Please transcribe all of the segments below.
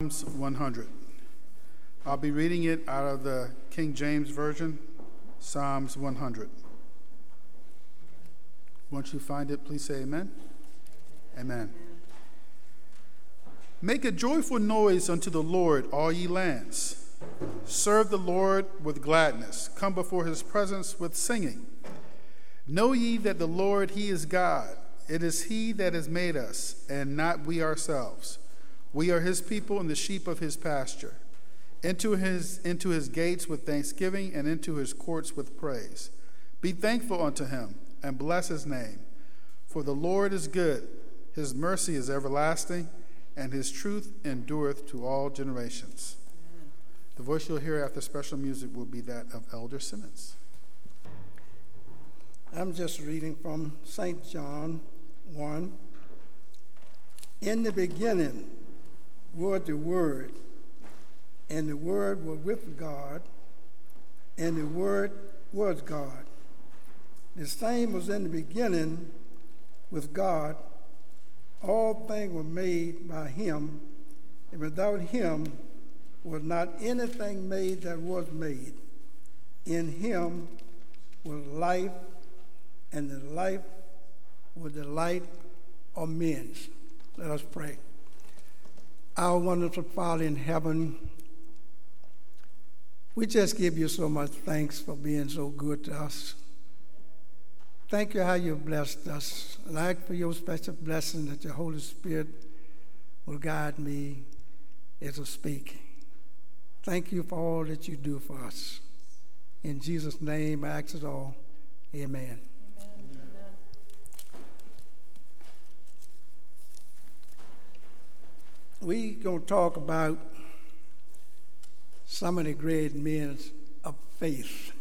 Psalms 100. I'll be reading it out of the King James Version, Psalms 100. Once you find it, please say amen. Amen. Make a joyful noise unto the Lord, all ye lands. Serve the Lord with gladness. Come before his presence with singing. Know ye that the Lord, he is God. It is he that has made us, and not we ourselves. We are his people and the sheep of his pasture. Into his gates with thanksgiving, and into his courts with praise. Be thankful unto him, and bless his name. For the Lord is good, his mercy is everlasting, and his truth endureth to all generations. Amen. The voice you'll hear after special music will be that of Elder Simmons. I'm just reading from St. John 1. In the beginning was the Word, and the Word was with God, and the Word was God. The same was in the beginning with God. All things were made by him, and without him was not anything made that was made. In him was life, and the life was the light of men. Let us pray. Our wonderful Father in heaven, we just give you so much thanks for being so good to us. Thank you how you've blessed us. And I ask for your special blessing that your Holy Spirit will guide me as I speak. Thank you for all that you do for us. In Jesus' name, I ask it all. Amen. We're going to talk about some of the great men of faith.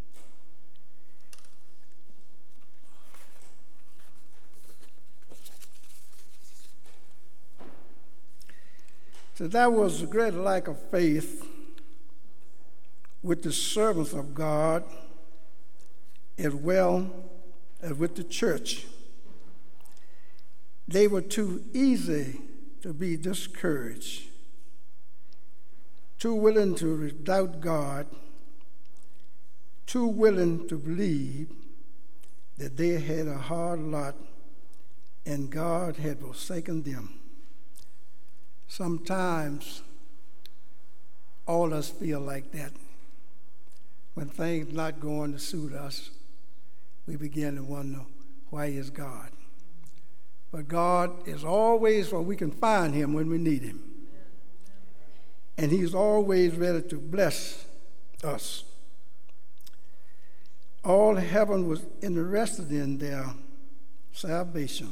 So that was a great lack of faith with the servants of God as well as with the church. They were too easy to be discouraged, too willing to doubt God, too willing to believe that they had a hard lot and God had forsaken them. Sometimes all of us feel like that. When things not going to suit us, we begin to wonder, why is God? But God is always where we can find him when we need him. And he's always ready to bless us. All heaven was interested in their salvation.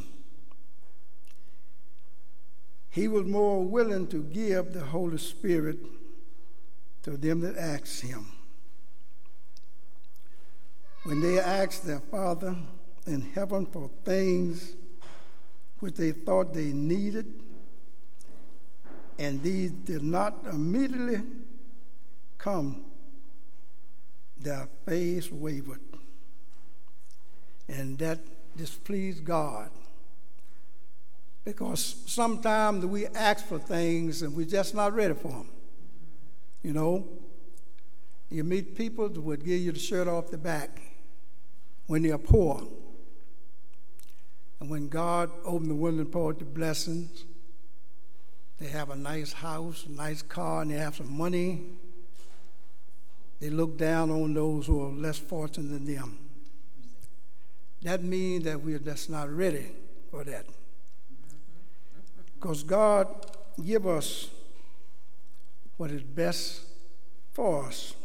He was more willing to give the Holy Spirit to them that asked him. When they asked their Father in heaven for things which they thought they needed, and these did not immediately come, their faith wavered. And that displeased God. Because sometimes we ask for things and we're just not ready for them. You know, you meet people that would give you the shirt off the back when they're poor. And when God opened the window and poured the blessings, they have a nice house, a nice car, and they have some money. They look down on those who are less fortunate than them. That means that we're just not ready for that. Because God give us what is best for us.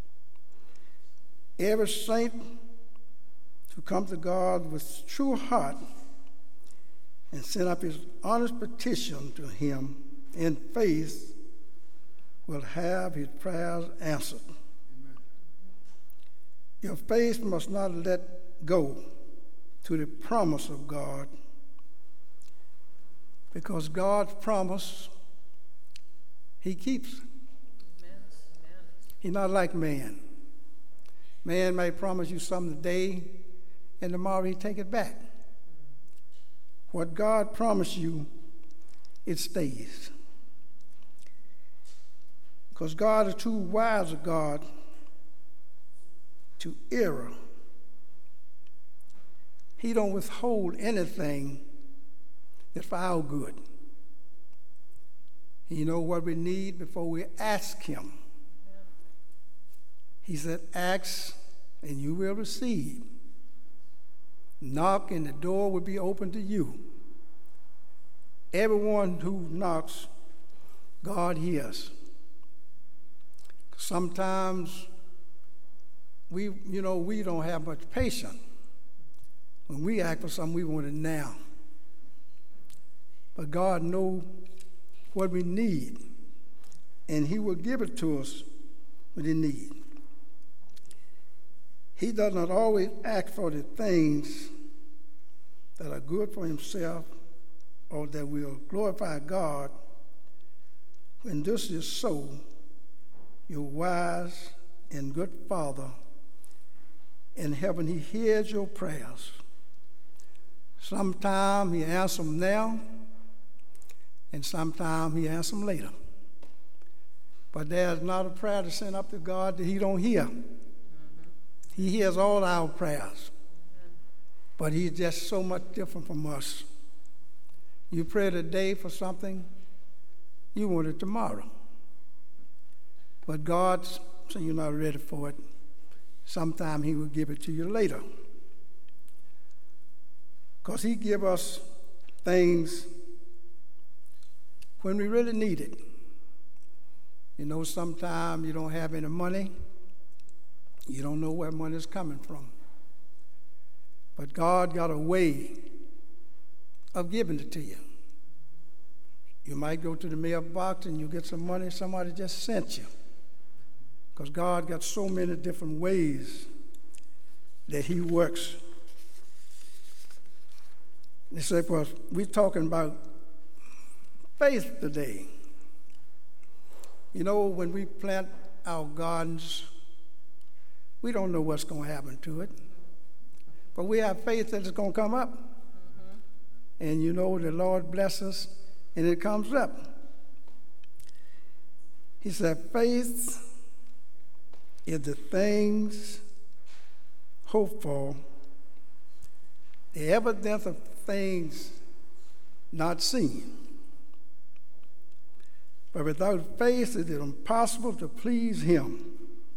Every saint who comes to God with true heart and send up his honest petition to him in faith will have his prayers answered. Amen. Your faith must not let go to the promise of God, because God's promise, he keeps. Amen. He's not like man. Man may promise you something today, and tomorrow he take it back. What God promised you, it stays. Because God is too wise a God to err. He don't withhold anything that's for our good. He knows what we need before we ask him. He said, ask and you will receive. Knock and the door will be open to you. Everyone who knocks, God hears. Sometimes we don't have much patience when we ask for something we want it now. But God knows what we need, and he will give it to us what we need. He does not always ask for the things that are good for himself or that will glorify God. When this is so, your wise and good Father in heaven, he hears your prayers. Sometimes he answers them now, and sometimes he answers them later. But there's not a prayer to send up to God that he don't hear. He hears all our prayers, but he's just so much different from us. You pray today for something, you want it tomorrow. But God, so you're not ready for it, sometime he will give it to you later. Because he gives us things when we really need it. You know, sometimes you don't have any money. You don't know where money is coming from. But God got a way of giving it to you. You might go to the mailbox and you get some money somebody just sent you. Because God got so many different ways that he works. They say, well, we're talking about faith today. You know, when we plant our gardens, we don't know what's going to happen to it. But we have faith that it's going to come up. Mm-hmm. And you know, the Lord blesses us, and it comes up. He said, faith is the things hoped for, the evidence of things not seen. But without faith it is impossible to please him.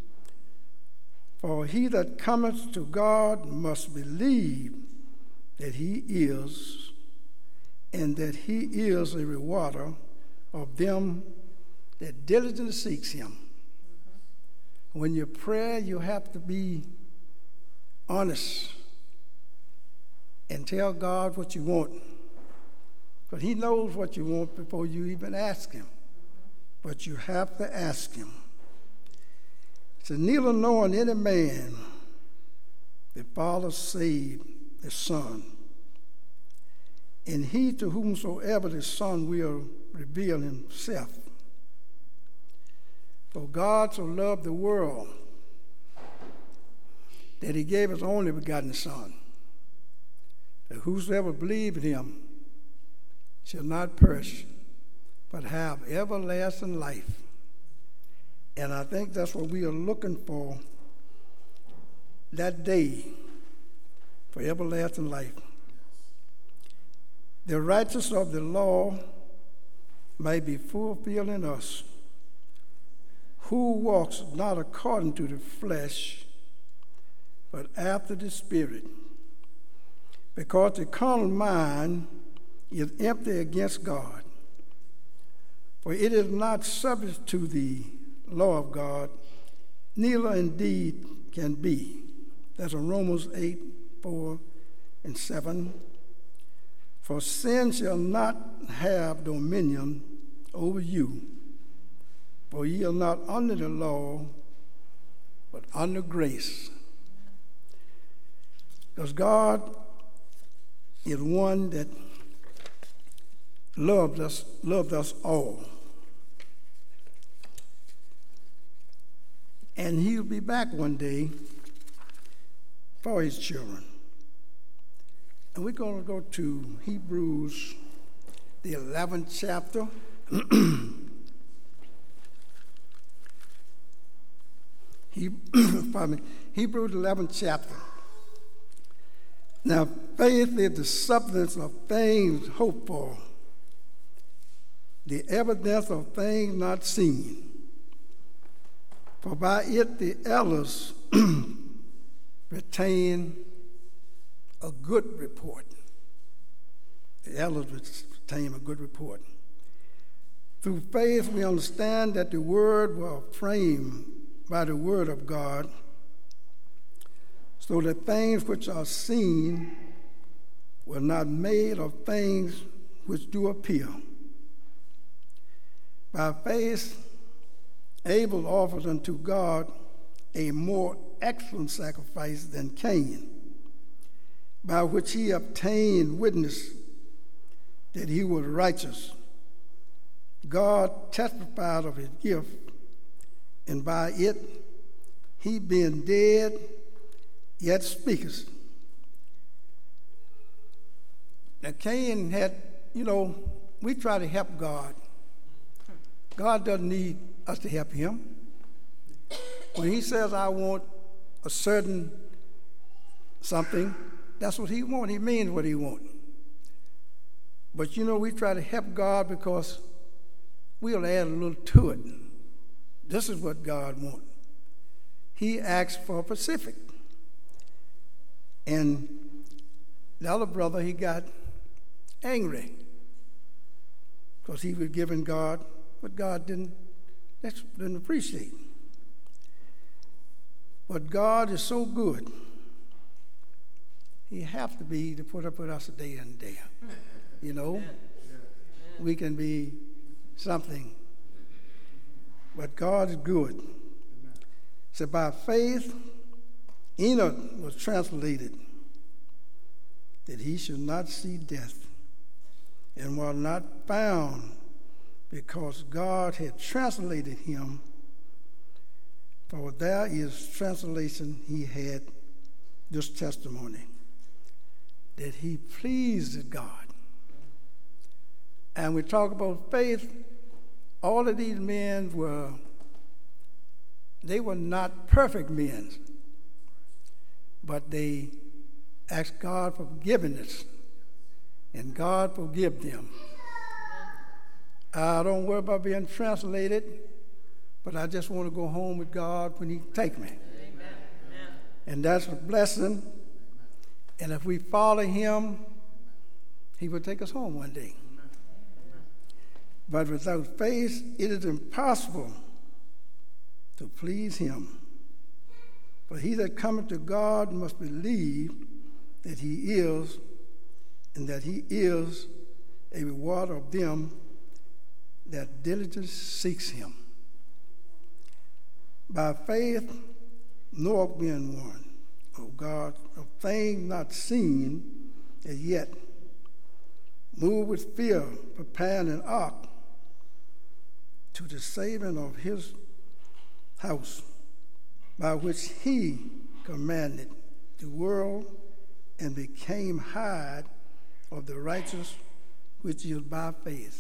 For he that cometh to God must believe that he is, and that he is a rewarder of them that diligently seeks him. Mm-hmm. When you pray, you have to be honest and tell God what you want. But he knows what you want before you even ask him. But you have to ask him. It says, neither knowing any man the Father saved the Son, and he to whomsoever the Son will reveal himself. For God so loved the world that he gave his only begotten Son, that whosoever believed in him shall not perish, but have everlasting life. And I think that's what we are looking for, that day, for everlasting life. The righteousness of the law may be fulfilled in us, who walks not according to the flesh, but after the Spirit. Because the carnal mind is empty against God. For it is not subject to the law of God, neither indeed can be. That's in Romans 8, 4 and 7. For sin shall not have dominion over you, for ye are not under the law, but under grace. Because God is one that loved us all. And he'll be back one day for his children. And we're going to go to Hebrews, the 11th chapter. Hebrews 11th chapter. Now, faith is the substance of things hoped for, the evidence of things not seen. For by it the elders retain a good report. The elders retain a good report. Through faith, we understand that the word was framed by the word of God, so that things which are seen were not made of things which do appear. By faith, Abel offered unto God a more excellent sacrifice than Cain, by which he obtained witness that he was righteous. God testified of his gift, and by it he being dead yet speaketh. Now Cain had, we try to help God. God doesn't need us to help him. When he says, I want a certain something, that's what he wants. He means what he wants. But we try to help God because we'll add a little to it. This is what God wants. He asked for Pacific. And the other brother, he got angry because he was giving God what God didn't appreciate. But God is so good, he has to be to put up with us day in and day out. We can be something, but God is good. So by faith, Enoch was translated that he should not see death, and was not found because God had translated him. For there is translation, he had this testimony, that he pleased God. And we talk about faith, all of these men were not perfect men, but they asked God for forgiveness, and God forgive them. I don't worry about being translated, but I just want to go home with God when he take me. Amen. And that's a blessing. And if we follow him, he will take us home one day. But without faith, it is impossible to please him. For he that cometh to God must believe that he is, and that he is a rewarder of them that diligently seeks him. By faith, Noah being one, O God, of things not seen as yet, moved with fear, preparing an ark to the saving of his house, by which he commanded the world and became hide of the righteous, which is by faith.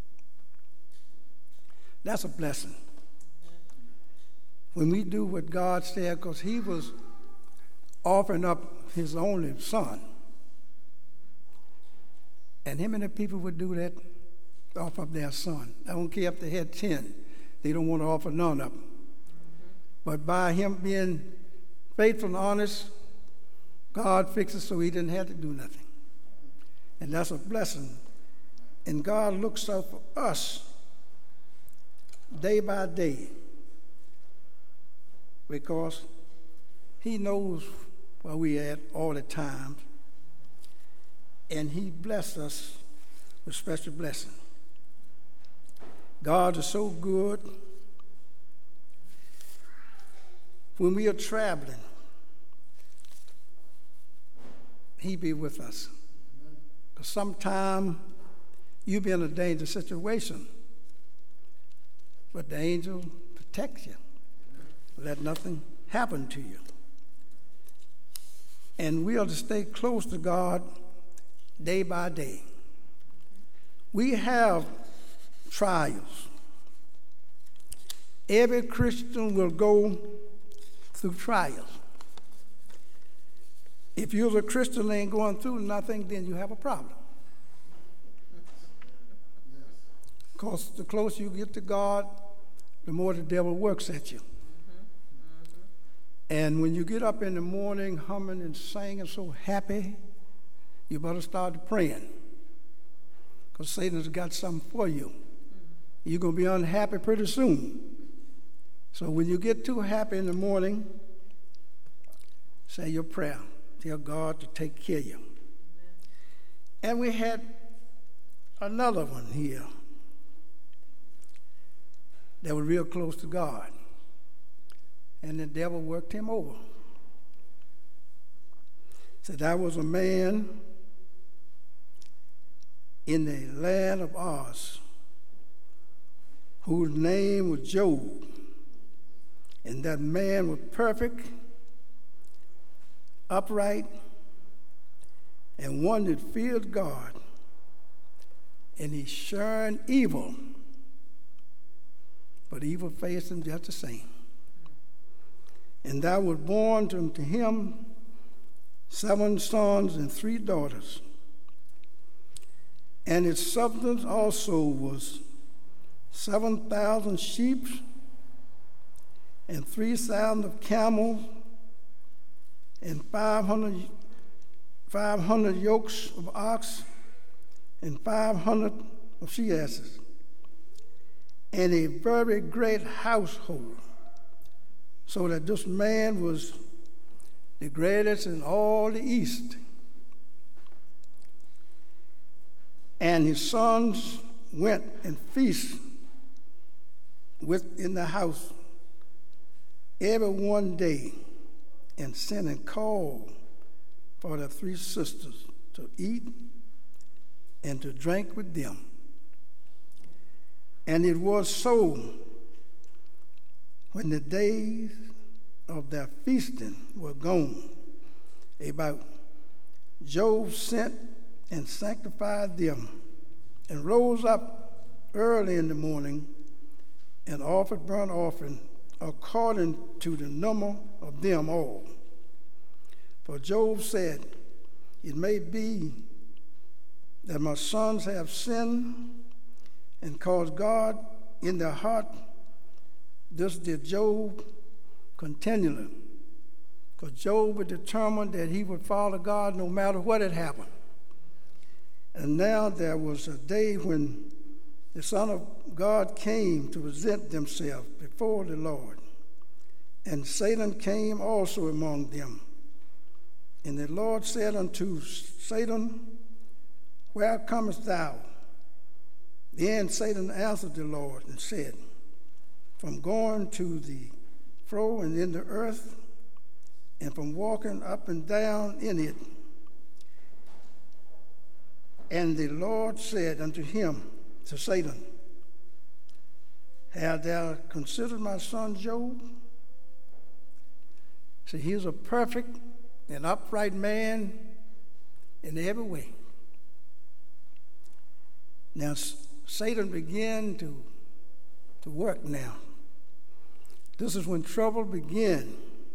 That's a blessing. When we do what God said, because he was offering up his only son. And him and the people would do that, offer up their son. I don't care if they had 10. They don't want to offer none of them. But by him being faithful and honest, God fixed it so he didn't have to do nothing. And that's a blessing. And God looks out for us day by day, because he knows where we at all the time, and he blessed us with special blessing. God is so good. When we are traveling, he be with us. Because sometimes you be in a dangerous situation, but the angel protects you. Let nothing happen to you. And we are to stay close to God day by day. We have trials. Every Christian will go through trials. If you're a Christian and ain't going through nothing, then you have a problem. Because the closer you get to God, the more the devil works at you. And when you get up in the morning humming and singing so happy, you better start praying. Because Satan's got something for you. You're going to be unhappy pretty soon. So when you get too happy in the morning, say your prayer. Tell God to take care of you. And we had another one here that was real close to God. And the devil worked him over. Said, I was a man in the land of Oz whose name was Job. And that man was perfect, upright, and one that feared God. And he shunned evil, but evil faced him just the same. And there was born unto him 7 sons and 3 daughters. And his substance also was 7,000 sheep and 3,000 of camels and 500 yokes of ox and 500 of she asses, and a very great household, so that this man was the greatest in all the east. And his sons went and feasted within the house every one day, and sent and called for the 3 sisters to eat and to drink with them. And it was so, when the days of their feasting were gone, about Job sent and sanctified them, and rose up early in the morning and offered burnt offering according to the number of them all. For Job said, it may be that my sons have sinned and caused God in their heart. This did Job continually, because Job was determined that he would follow God no matter what had happened. And now there was a day when the Son of God came to present themselves before the Lord. And Satan came also among them. And the Lord said unto Satan, where comest thou? Then Satan answered the Lord and said, from going to the fro and in the earth, and from walking up and down in it. And the Lord said unto him, to Satan, hast thou considered my son Job? See, he was a perfect and upright man in every way. Now, Satan began to work now. This is when trouble began.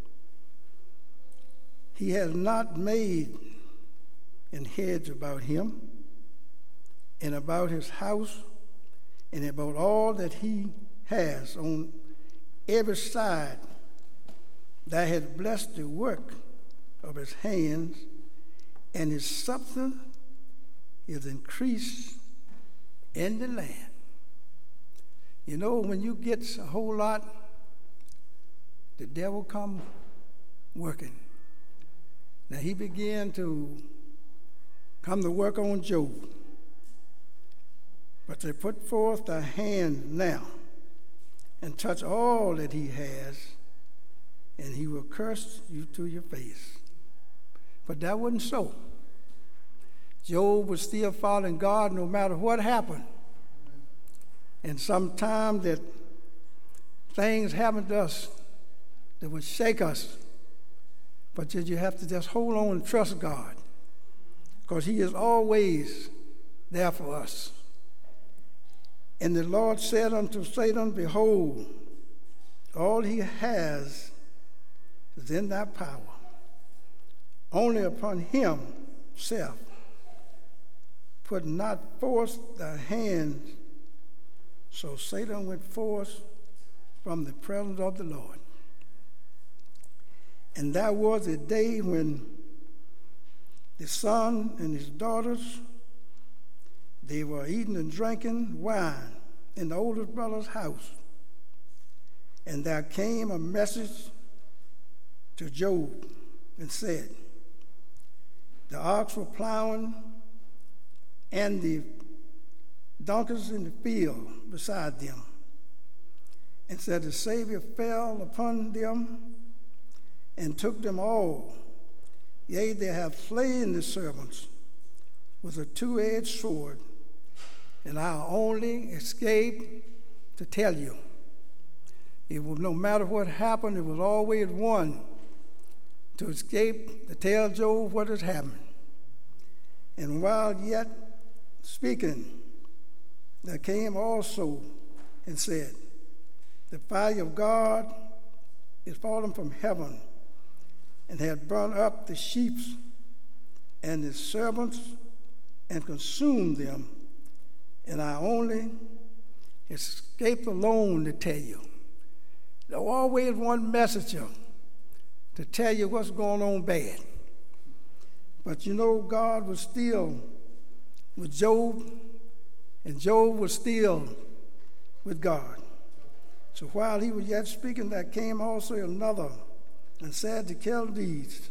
He has not made an hedge about him and about his house and about all that he has on every side, that has blessed the work of his hands, and his substance is increased in the land. You know, when you get a whole lot, the devil come working. Now he began to come to work on Job. But they put forth their hand now and touch all that he has, and he will curse you to your face. But that wasn't so. Job was still following God no matter what happened. And sometimes that things happen to us that would shake us. But you have to just hold on and trust God, because he is always there for us. And the Lord said unto Satan, behold, all he has is in thy power. Only upon himself put not forth thy hands. So Satan went forth from the presence of the Lord. And that was a day when the son and his daughters, they were eating and drinking wine in the oldest brother's house. And there came a message to Job and said, the ox were plowing and the donkeys in the field beside them. And said, the Savior fell upon them and took them all. Yea, they have slain the servants with a two-edged sword, and I only escaped to tell you. It was no matter what happened, it was always one to escape to tell Job what has happened. And while yet speaking, there came also and said, the fire of God is fallen from heaven and had burned up the sheep and the servants and consumed them, and I only escaped alone to tell you. There was always one messenger to tell you what's going on bad. But you know, God was still with Job, and Job was still with God. So while he was yet speaking, there came also another and said, the Chaldees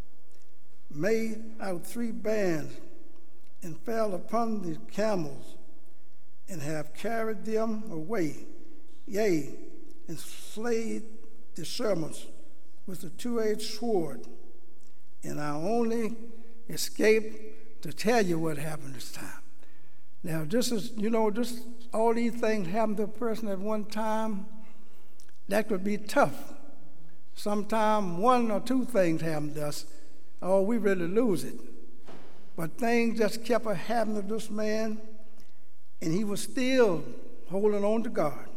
made out 3 bands and fell upon the camels and have carried them away, yea, and slayed the servants with a two-edged sword. And I only escaped to tell you what happened this time. Now, this is, all these things happen to a person at one time. That could be tough. Sometimes 1 or 2 things happen to us, or we really lose it. But things just kept happening to this man, and he was still holding on to God.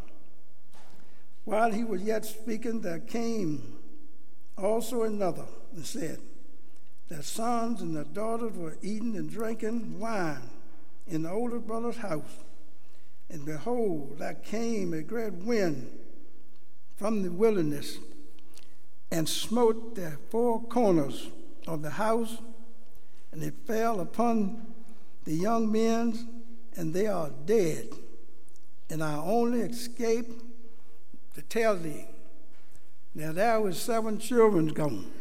While he was yet speaking, there came also another and said, their sons and their daughters were eating and drinking wine in the older brother's house. And behold, there came a great wind from the wilderness and smote the 4 corners of the house, and it fell upon the young men, and they are dead. And I only escaped to tell thee. Now there was 7 children gone.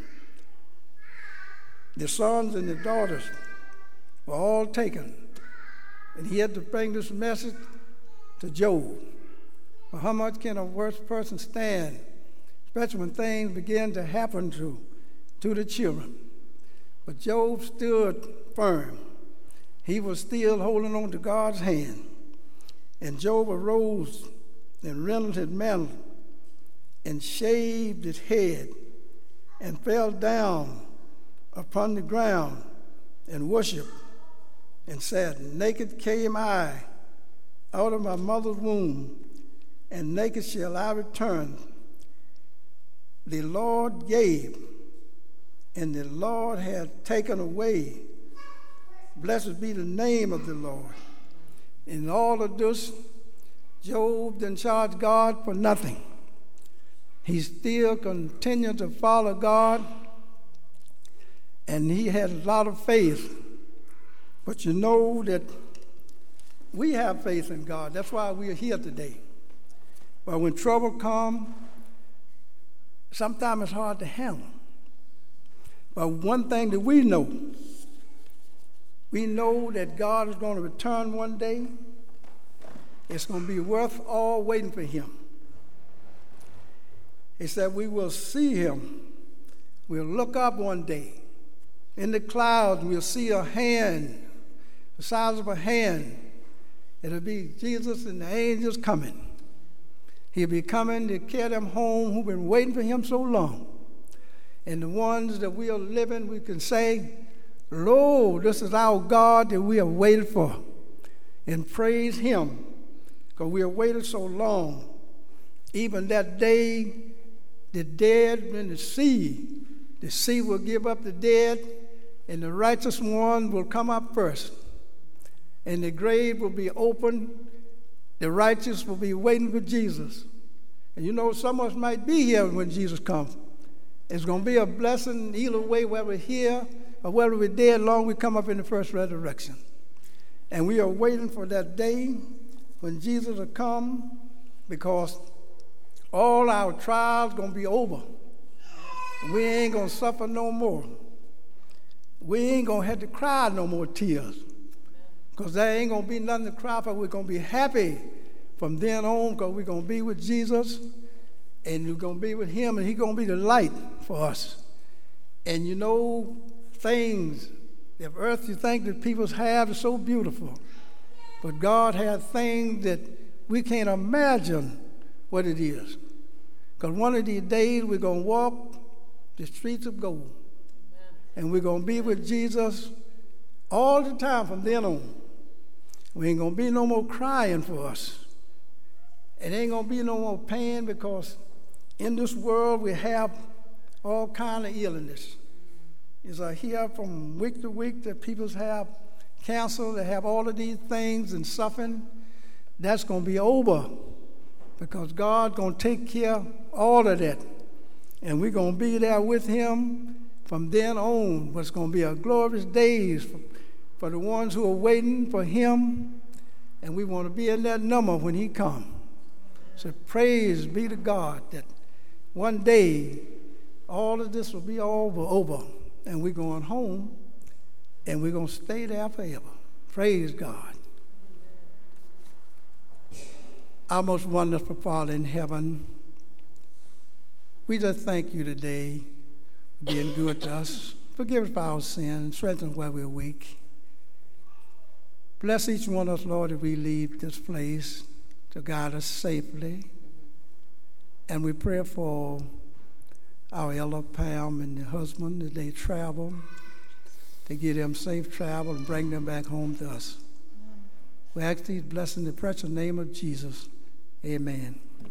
The sons and the daughters were all taken. And he had to bring this message to Job. Well, how much can a worse person stand, especially when things begin to happen to the children? But Job stood firm. He was still holding on to God's hand. And Job arose and rent his mantle and shaved his head and fell down upon the ground and worshiped and said, naked came I out of my mother's womb, and naked shall I return. The Lord gave, and the Lord had taken away. Blessed be the name of the Lord. In all of this, Job didn't charge God for nothing. He still continued to follow God, and he had a lot of faith. But you know that we have faith in God. That's why we are here today. But when trouble comes, sometimes it's hard to handle. But one thing that we know that God is going to return one day. It's going to be worth all waiting for him. It's that we will see him. We'll look up one day in the clouds, and we'll see a hand, the size of a hand. It'll be Jesus and the angels coming. He'll be coming to carry them home who've been waiting for him so long. And the ones that we are living, we can say, Lord, this is our God that we have waited for. And praise him, because we have waited so long. Even that day the dead in the sea. The sea will give up the dead, and the righteous one will come up first. And the grave will be open. The righteous will be waiting for Jesus. And you know, some of us might be here when Jesus comes. It's going to be a blessing either way, whether we're here or whether we're dead, long we come up in the first resurrection. And we are waiting for that day when Jesus will come, because all our trials are going to be over. We ain't going to suffer no more. We ain't going to have to cry no more tears, because there ain't going to be nothing to cry for. We're going to be happy from then on, because we're going to be with Jesus, and we're going to be with him, and he's going to be the light for us. And you know, things, the earthly things that people have is so beautiful, but God has things that we can't imagine what it is. Because one of these days we're going to walk the streets of gold. And we're going to be with Jesus all the time from then on. We ain't going to be no more crying for us. It ain't going to be no more pain, because in this world we have all kind of illness. It's here from week to week that people have cancer, they have all of these things and suffering. That's going to be over, because God's going to take care of all of that. And we're going to be there with him from then on. What's going to be a glorious days for the ones who are waiting for him. And we want to be in that number when he comes. So praise be to God that one day all of this will be over. And we're going home, and we're going to stay there forever. Praise God. Our most wonderful Father in heaven, we just thank you today for being good to us. Forgive us for our sins, strengthen us where we're weak. Bless each one of us, Lord, as we leave this place to guide us safely. And we pray for our elder Pam and the husband as they travel, to give them safe travel and bring them back home to us. We ask these blessings in the precious name of Jesus. Amen.